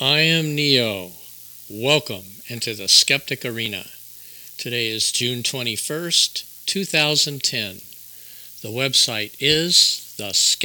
I am Neo. Welcome into the Skeptic Arena. Today is June 21st, 2010. The website is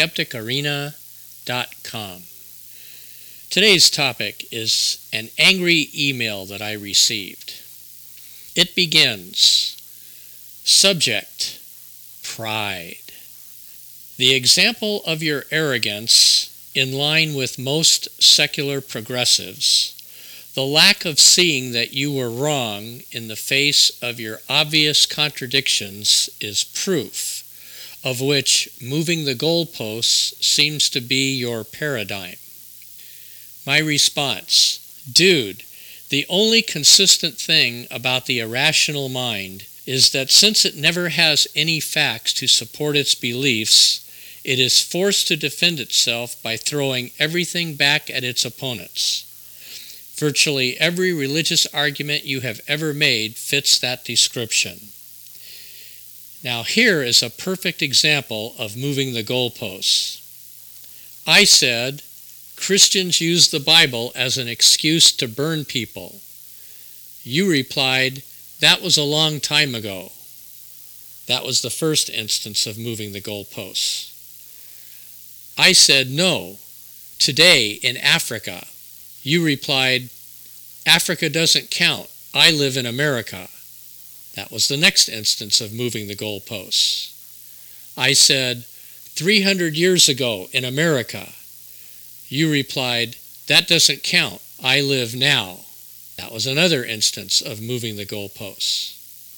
theskepticarena.com. Today's topic is an angry email that I received. It begins, subject, pride. The example of your arrogance in line with most secular progressives, the lack of seeing that you were wrong in the face of your obvious contradictions is proof, of which moving the goalposts seems to be your paradigm. My response, dude, the only consistent thing about the irrational mind is that since it never has any facts to support its beliefs, it is forced to defend itself by throwing everything back at its opponents. Virtually every religious argument you have ever made fits that description. Now here is a perfect example of moving the goalposts. I said, Christians use the Bible as an excuse to burn people. You replied, that was a long time ago. That was the first instance of moving the goalposts. I said, no, today in Africa. You replied, Africa doesn't count. I live in America. That was the next instance of moving the goalposts. I said, 300 years ago in America. You replied, that doesn't count. I live now. That was another instance of moving the goalposts.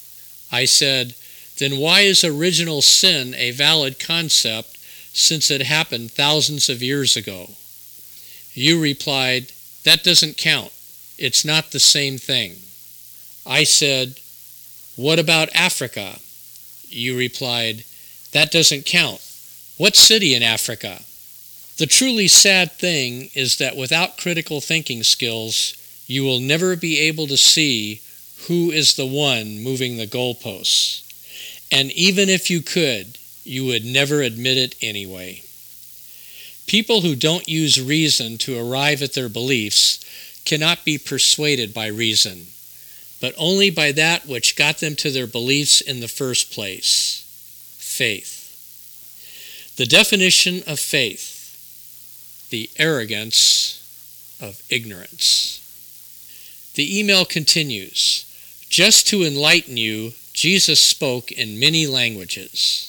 I said, then why is original sin a valid concept since it happened thousands of years ago? You replied, that doesn't count. It's not the same thing. I said, what about Africa? You replied, that doesn't count. What city in Africa? The truly sad thing is that without critical thinking skills, you will never be able to see who is the one moving the goalposts. And even if you could, you would never admit it anyway. People who don't use reason to arrive at their beliefs cannot be persuaded by reason, but only by that which got them to their beliefs in the first place, faith. The definition of faith, the arrogance of ignorance. The email continues, just to enlighten you, Jesus spoke in many languages.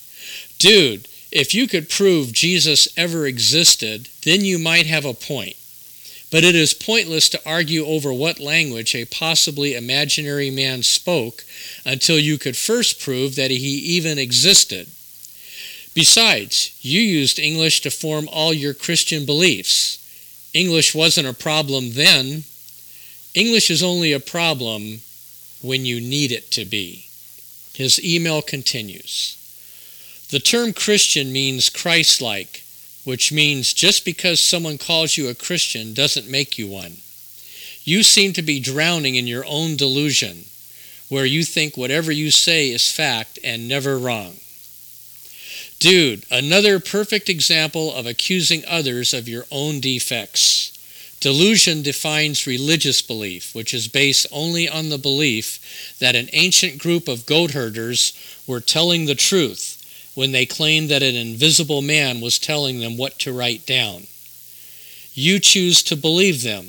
Dude, if you could prove Jesus ever existed, then you might have a point. But it is pointless to argue over what language a possibly imaginary man spoke until you could first prove that he even existed. Besides, you used English to form all your Christian beliefs. English wasn't a problem then. English is only a problem when you need it to be. His email continues. The term Christian means Christ-like, which means just because someone calls you a Christian doesn't make you one. You seem to be drowning in your own delusion, where you think whatever you say is fact and never wrong. Dude, another perfect example of accusing others of your own defects. Delusion defines religious belief, which is based only on the belief that an ancient group of goat herders were telling the truth when they claimed that an invisible man was telling them what to write down. You choose to believe them.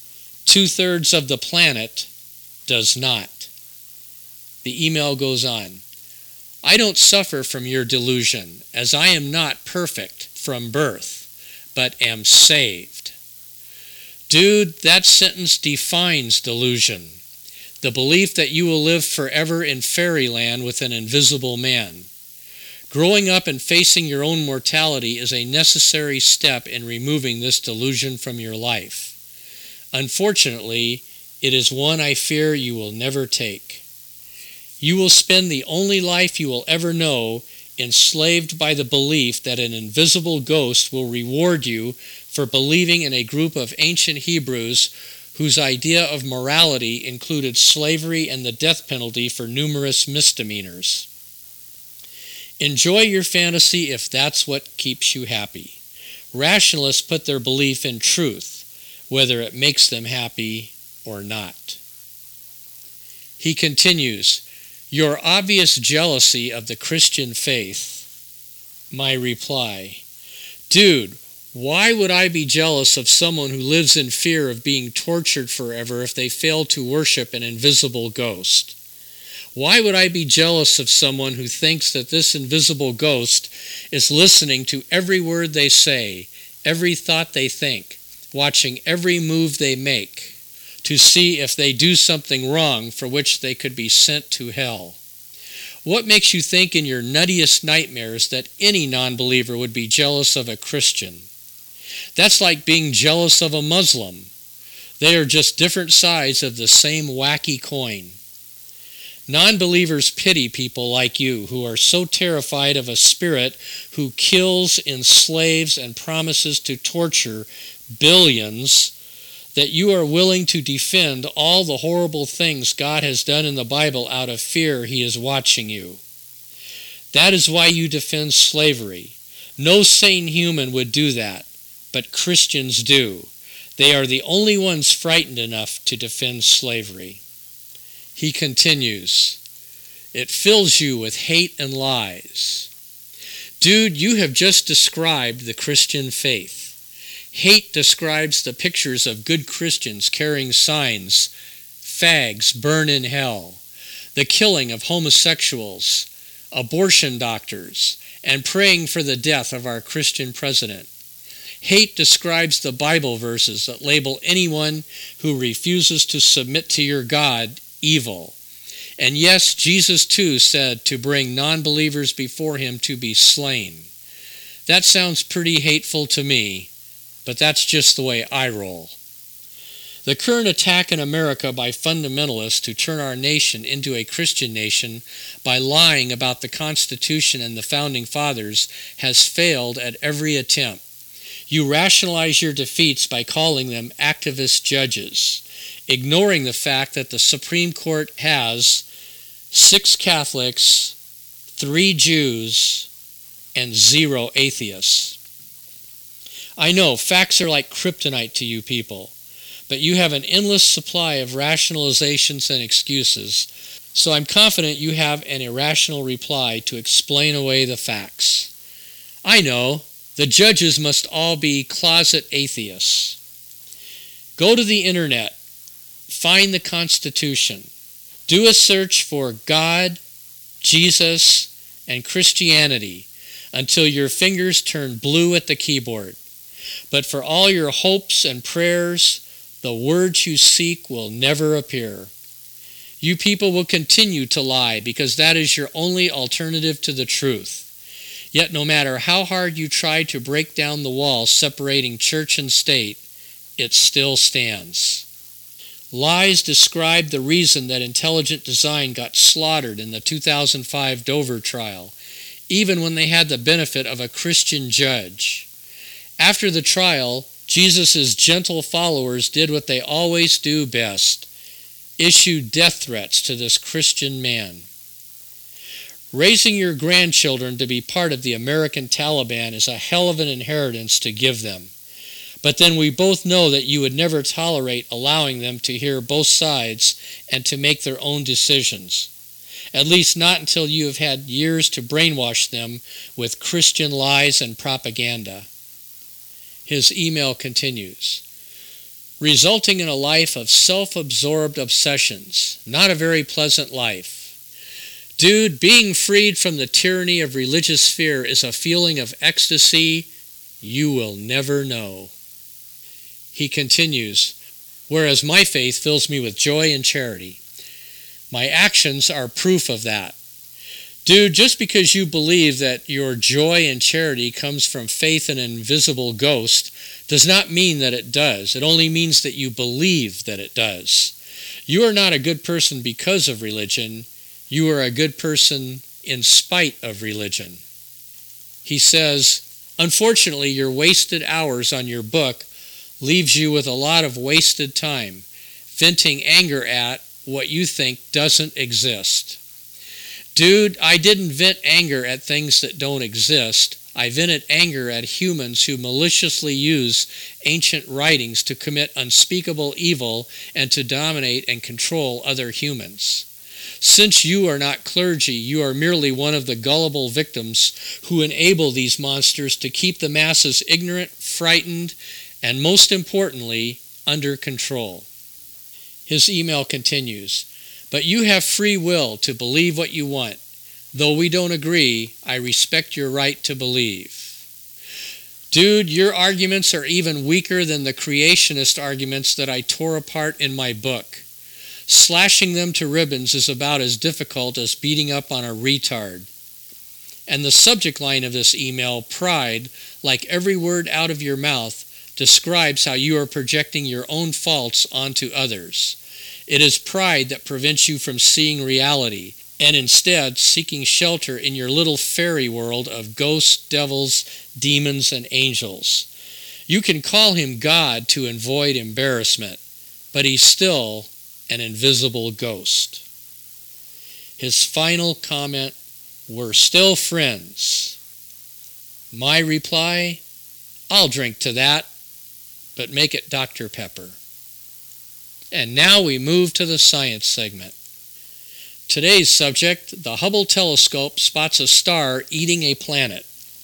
2/3 of the planet does not. The email goes on. I don't suffer from your delusion, as I am not perfect from birth, but am saved. Dude, that sentence defines delusion. The belief that you will live forever in fairyland with an invisible man. Growing up and facing your own mortality is a necessary step in removing this delusion from your life. Unfortunately, it is one I fear you will never take. You will spend the only life you will ever know enslaved by the belief that an invisible ghost will reward you for believing in a group of ancient Hebrews whose idea of morality included slavery and the death penalty for numerous misdemeanors. Enjoy your fantasy if that's what keeps you happy. Rationalists put their belief in truth, whether it makes them happy or not. He continues, your obvious jealousy of the Christian faith. My reply, dude, why would I be jealous of someone who lives in fear of being tortured forever if they fail to worship an invisible ghost? Why would I be jealous of someone who thinks that this invisible ghost is listening to every word they say, every thought they think, watching every move they make, to see if they do something wrong for which they could be sent to hell? What makes you think in your nuttiest nightmares that any non-believer would be jealous of a Christian? That's like being jealous of a Muslim. They are just different sides of the same wacky coin. Non-believers pity people like you who are so terrified of a spirit who kills, enslaves, and promises to torture billions that you are willing to defend all the horrible things God has done in the Bible out of fear He is watching you. That is why you defend slavery. No sane human would do that, but Christians do. They are the only ones frightened enough to defend slavery. He continues, it fills you with hate and lies. Dude, you have just described the Christian faith. Hate describes the pictures of good Christians carrying signs, fags burn in hell, the killing of homosexuals, abortion doctors, and praying for the death of our Christian president. Hate describes the Bible verses that label anyone who refuses to submit to your God evil. And yes, Jesus too said to bring non-believers before Him to be slain. That sounds pretty hateful to me, but that's just the way I roll. The current attack in America by fundamentalists to turn our nation into a Christian nation by lying about the Constitution and the Founding Fathers has failed at every attempt. You rationalize your defeats by calling them activist judges, ignoring the fact that the Supreme Court has 6 Catholics, 3 Jews, and 0 atheists. I know, facts are like kryptonite to you people, but you have an endless supply of rationalizations and excuses, so I'm confident you have an irrational reply to explain away the facts. I know, the judges must all be closet atheists. Go to the internet, find the Constitution, do a search for God, Jesus, and Christianity until your fingers turn blue at the keyboard. But for all your hopes and prayers, the words you seek will never appear. You people will continue to lie because that is your only alternative to the truth. Yet no matter how hard you try to break down the wall separating church and state, it still stands. Lies describe the reason that intelligent design got slaughtered in the 2005 Dover trial, even when they had the benefit of a Christian judge. After the trial, Jesus' gentle followers did what they always do best, issued death threats to this Christian man. Raising your grandchildren to be part of the American Taliban is a hell of an inheritance to give them. But then we both know that you would never tolerate allowing them to hear both sides and to make their own decisions. At least not until you have had years to brainwash them with Christian lies and propaganda. His email continues, resulting in a life of self-absorbed obsessions, not a very pleasant life. Dude, being freed from the tyranny of religious fear is a feeling of ecstasy you will never know. He continues, whereas my faith fills me with joy and charity. My actions are proof of that. Dude, just because you believe that your joy and charity comes from faith in an invisible ghost does not mean that it does. It only means that you believe that it does. You are not a good person because of religion. You are a good person in spite of religion. He says, unfortunately, your wasted hours on your book leaves you with a lot of wasted time, venting anger at what you think doesn't exist. Dude, I didn't vent anger at things that don't exist. I vented anger at humans who maliciously use ancient writings to commit unspeakable evil and to dominate and control other humans. Since you are not clergy, you are merely one of the gullible victims who enable these monsters to keep the masses ignorant, frightened, and most importantly, under control. His email continues, "But you have free will to believe what you want. Though we don't agree, I respect your right to believe." Dude, your arguments are even weaker than the creationist arguments that I tore apart in my book. Slashing them to ribbons is about as difficult as beating up on a retard. And the subject line of this email, pride, like every word out of your mouth, describes how you are projecting your own faults onto others. It is pride that prevents you from seeing reality, and instead seeking shelter in your little fairy world of ghosts, devils, demons, and angels. You can call him God to avoid embarrassment, but he's still an invisible ghost. His final comment, "We're still friends." My reply, "I'll drink to that, but make it Dr. Pepper." And now we move to the science segment. Today's subject, the Hubble telescope spots a star eating a planet.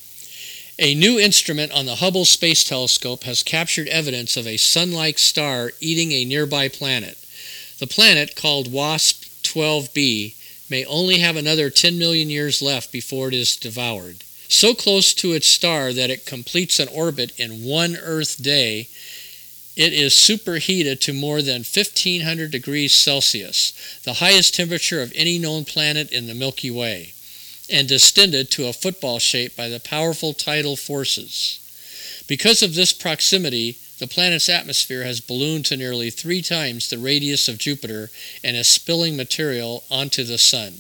A new instrument on the Hubble Space Telescope has captured evidence of a sun-like star eating a nearby planet. The planet, called WASP-12b, may only have another 10 million years left before it is devoured. So close to its star that it completes an orbit in one Earth day, it is superheated to more than 1,500 degrees Celsius, the highest temperature of any known planet in the Milky Way, and distended to a football shape by the powerful tidal forces. Because of this proximity, the planet's atmosphere has ballooned to nearly 3 times the radius of Jupiter and is spilling material onto the sun.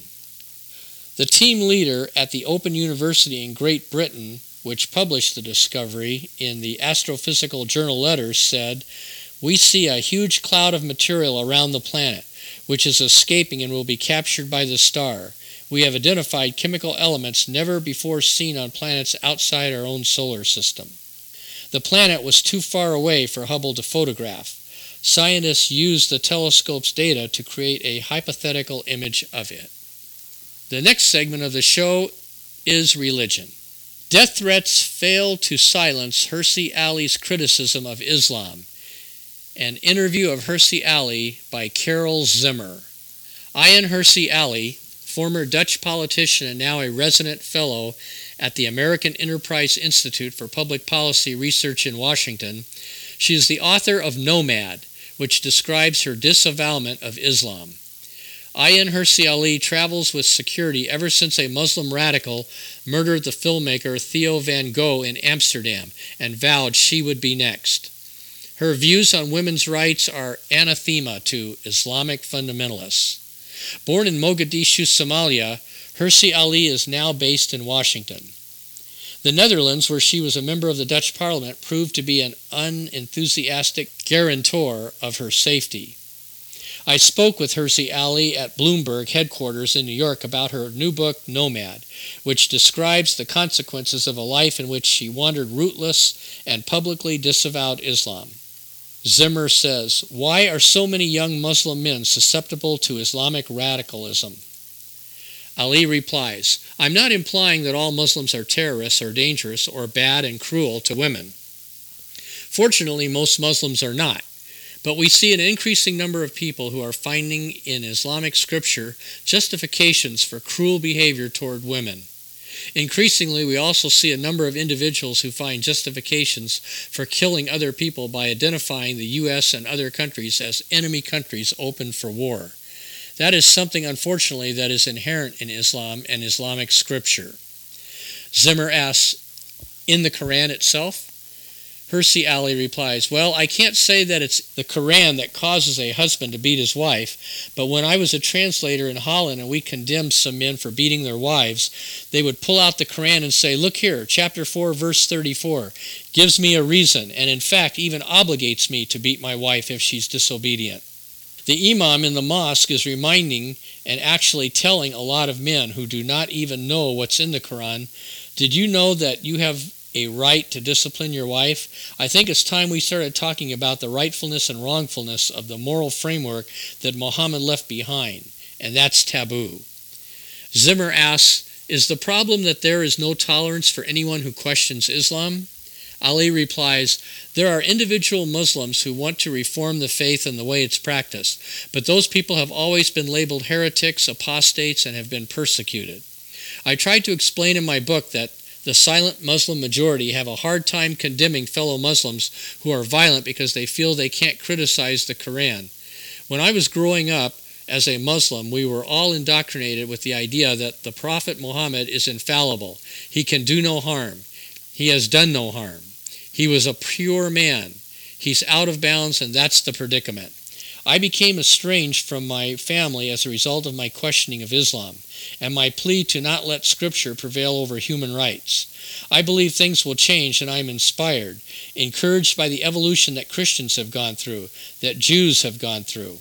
The team leader at the Open University in Great Britain, which published the discovery in the Astrophysical Journal Letters, said, "We see a huge cloud of material around the planet, which is escaping and will be captured by the star. We have identified chemical elements never before seen on planets outside our own solar system." The planet was too far away for Hubble to photograph. Scientists used the telescope's data to create a hypothetical image of it. The next segment of the show is religion. Death threats failed to silence Hirsi Ali's criticism of Islam. An interview of Hirsi Ali by Carol Zimmer. Ayaan Hirsi Ali, former Dutch politician and now a resident fellow at the American Enterprise Institute for Public Policy Research in Washington. She is the author of Nomad, which describes her disavowalment of Islam. Ayaan Hirsi Ali travels with security ever since a Muslim radical murdered the filmmaker Theo van Gogh in Amsterdam and vowed she would be next. Her views on women's rights are anathema to Islamic fundamentalists. Born in Mogadishu, Somalia, Hirsi Ali is now based in Washington. The Netherlands, where she was a member of the Dutch Parliament, proved to be an unenthusiastic guarantor of her safety. I spoke with Hirsi Ali at Bloomberg headquarters in New York about her new book, Nomad, which describes the consequences of a life in which she wandered rootless and publicly disavowed Islam. Zimmer says, "Why are so many young Muslim men susceptible to Islamic radicalism?" Ali replies, "I'm not implying that all Muslims are terrorists or dangerous or bad and cruel to women. Fortunately, most Muslims are not. But we see an increasing number of people who are finding in Islamic scripture justifications for cruel behavior toward women. Increasingly, we also see a number of individuals who find justifications for killing other people by identifying the U.S. and other countries as enemy countries open for war. That is something, unfortunately, that is inherent in Islam and Islamic scripture." Zimmer asks, "In the Quran itself?" Hirsi Ali replies, "Well, I can't say that it's the Quran that causes a husband to beat his wife, but when I was a translator in Holland and we condemned some men for beating their wives, they would pull out the Quran and say, 'Look here, chapter 4, verse 34, gives me a reason, and in fact even obligates me to beat my wife if she's disobedient.' The imam in the mosque is reminding and actually telling a lot of men who do not even know what's in the Quran Did you know that you have a right to discipline your wife? I think it's time we started talking about the rightfulness and wrongfulness of the moral framework that Muhammad left behind, and that's taboo. Zimmer asks, is the problem that there is no tolerance for anyone who questions Islam? Ali replies, there are individual Muslims who want to reform the faith and the way it's practiced, but those people have always been labeled heretics, apostates, and have been persecuted. I tried to explain in my book that the silent Muslim majority have a hard time condemning fellow Muslims who are violent because they feel they can't criticize the Quran. When I was growing up as a Muslim, we were all indoctrinated with the idea that the Prophet Muhammad is infallible. He can do no harm. He has done no harm. He was a pure man. He's out of bounds, and that's the predicament. I became estranged from my family as a result of my questioning of Islam and my plea to not let Scripture prevail over human rights. I believe things will change, and I am inspired, encouraged by the evolution that Christians have gone through, that Jews have gone through.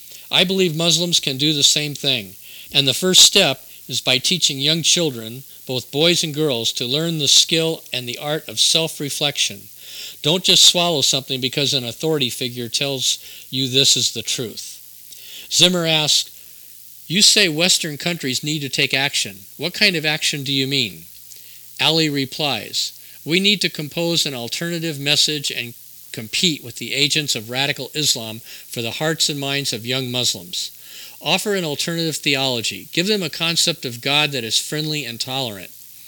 I believe Muslims can do the same thing, and the first step is by teaching young children, both boys and girls, to learn the skill and the art of self-reflection. Don't just swallow something because an authority figure tells you this is the truth. Zimmer asks, you say Western countries need to take action. What kind of action do you mean? Ali replies, we need to compose an alternative message and compete with the agents of radical Islam for the hearts and minds of young Muslims. Offer an alternative theology. Give them a concept of God that is friendly and tolerant.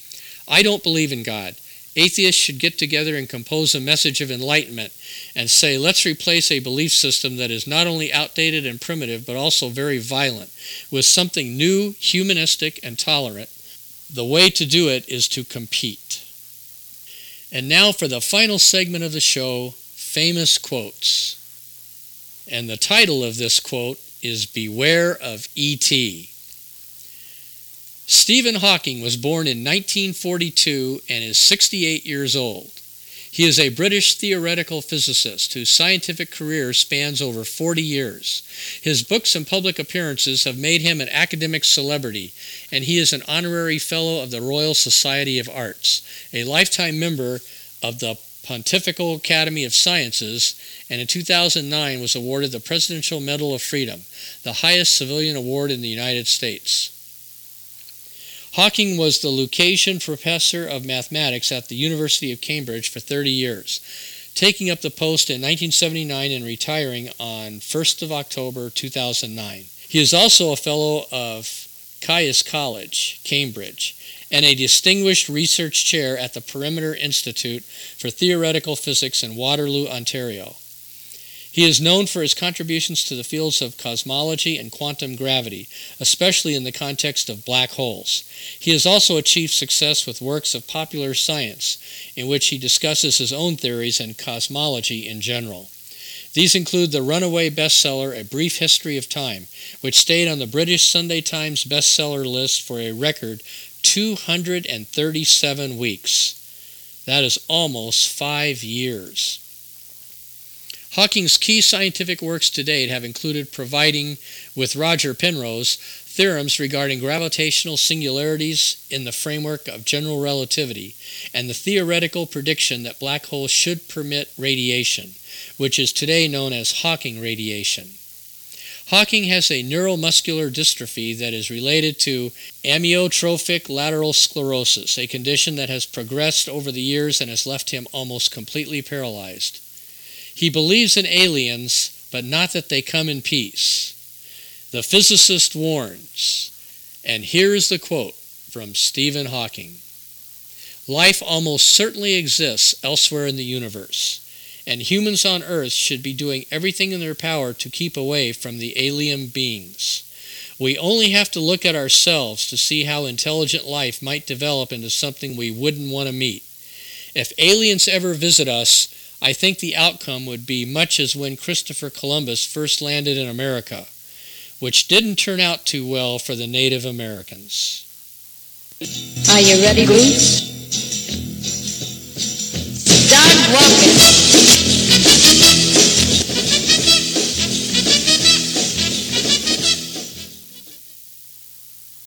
I don't believe in God. Atheists should get together and compose a message of enlightenment and say, let's replace a belief system that is not only outdated and primitive, but also very violent, with something new, humanistic, and tolerant. The way to do it is to compete. And now for the final segment of the show, famous quotes. And the title of this quote is Beware of E.T. Stephen Hawking was born in 1942 and is 68 years old. He is a British theoretical physicist whose scientific career spans over 40 years. His books and public appearances have made him an academic celebrity, and he is an honorary fellow of the Royal Society of Arts, a lifetime member of the Pontifical Academy of Sciences, and in 2009 was awarded the Presidential Medal of Freedom, the highest civilian award in the United States. Hawking was the Lucasian Professor of Mathematics at the University of Cambridge for 30 years, taking up the post in 1979 and retiring on 1st of October 2009. He is also a Fellow of Caius College, Cambridge, and a Distinguished Research Chair at the Perimeter Institute for Theoretical Physics in Waterloo, Ontario. He is known for his contributions to the fields of cosmology and quantum gravity, especially in the context of black holes. He has also achieved success with works of popular science, in which he discusses his own theories and cosmology in general. These include the runaway bestseller A Brief History of Time, which stayed on the British Sunday Times bestseller list for a record 237 weeks. That is almost 5 years. Hawking's key scientific works to date have included providing, with Roger Penrose, theorems regarding gravitational singularities in the framework of general relativity, and the theoretical prediction that black holes should permit radiation, which is today known as Hawking radiation. Hawking has a neuromuscular dystrophy that is related to amyotrophic lateral sclerosis, a condition that has progressed over the years and has left him almost completely paralyzed. He believes in aliens, but not that they come in peace. The physicist warns, and here is the quote from Stephen Hawking. Life almost certainly exists elsewhere in the universe, and humans on Earth should be doing everything in their power to keep away from the alien beings. We only have to look at ourselves to see how intelligent life might develop into something we wouldn't want to meet. If aliens ever visit us, I think the outcome would be much as when Christopher Columbus first landed in America, which didn't turn out too well for the Native Americans. Are you ready, Bruce? Start walking.